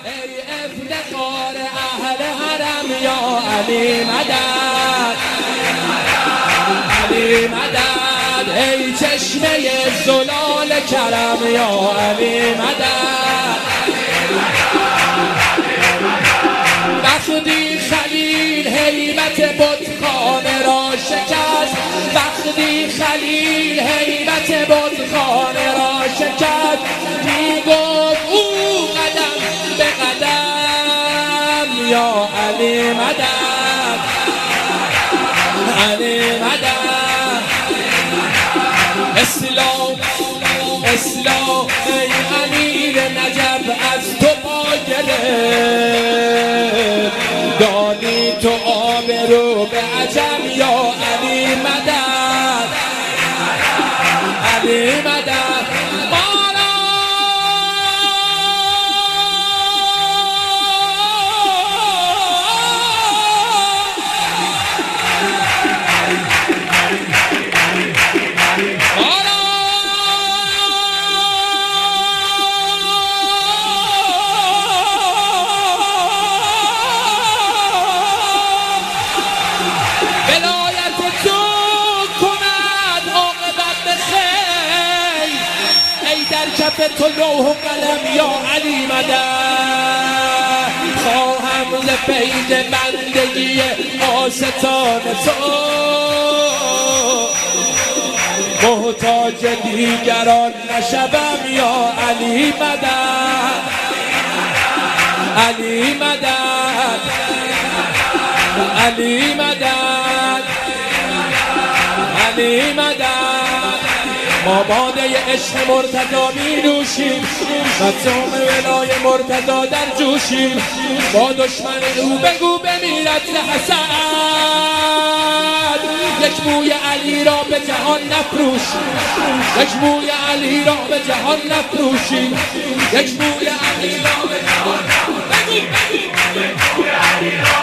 ای افتخار اهل حرم یا علی مدد، علی مدد، ای چشمه زلال کرم یا علی مدد. وقتی خلیل هیبت بتخانه را شکست، وقتی خلیل هیبت بتخانه را شکست، میگفت او قدم به قدم یا علی مدد، علی مدد. اسلام اسلام ای امیر نجف از تو پا گرفت، دانی تو آبرو به عجم یا علی مدد، علی مدد. کف تو لوح و قلم یا علی مدد، خواهم ز فیض بندگی آستان تو محتاج دیگران نشوم یا علی مدد، علی مدد، علی مدد، علی مدد. ما باده عشق مرتضی می نوشیم، مظلوم ولای مرتضی در جوشیم، با دشمن او بگو بمیرد ز حسد، یک موی علی را به جهان نفروشیم، یک موی علی را به جهان نفروشیم، یک موی علی را به جهان نفروشیم.